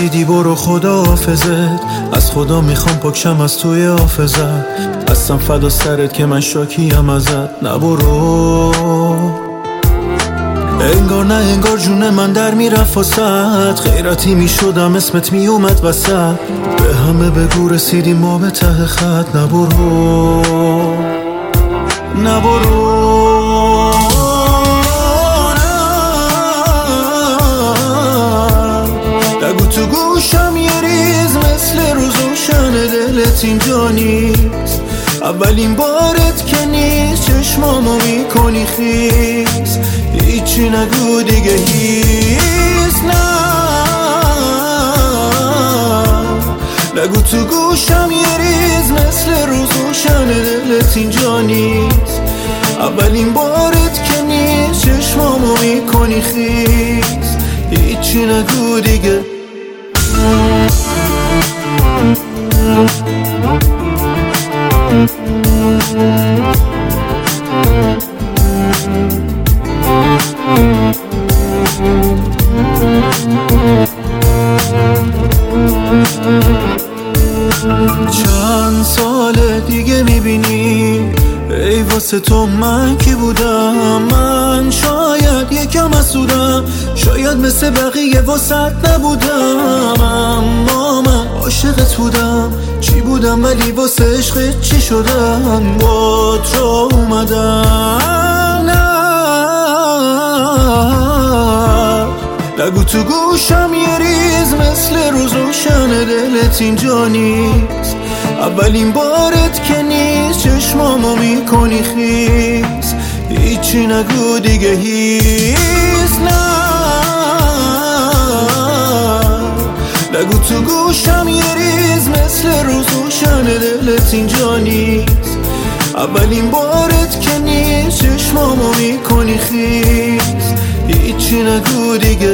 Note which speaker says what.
Speaker 1: رسیدی برو خدا حافظت، از خدا میخوام پاکشم از توی حافظت. هستم فدا سرت که من شاکیم ازت، نبرو. انگار نه انگار جون من در میرفت واسد، غیرتی میشدم اسمت میومد وسط. به همه بگو رسیدیم ما به ته خط، نبرو نبرو. نگو تو گوشم یه ریز مثل روز روشن دلت اینجا نیست. اولین بارت که نیست چشمامو میکنی خیز، هیچی نگو دیگه هیچ. نگو تو گوشم یه ریز مثل روز روشن دلت اینجا نیست. اولین بارت که نیست چشمامو میکنی خیز، هیچی نگو دیگه. چند سال دیگه میبینی ای واسه تو من کی بودم. من شاید یکم حسودم، شاید مثل بقیه واسط نبودم، اما من عاشقت بودم. چی بودم ولی واسه عشقت چی شدم، با تو اومدم. نگو تو گوشم یه ریز مثل روز روشن دلت اینجا نیست. اولین بارت که نیست چشمامو میکنی خیز، هیچی نگو دیگه هیچ. نگو تو گوشم یه ریز مثل روز روشن دلت اینجا نیست. اولین بارت که نیست چشمامو میکنی خیز، هیچی نگو دیگه.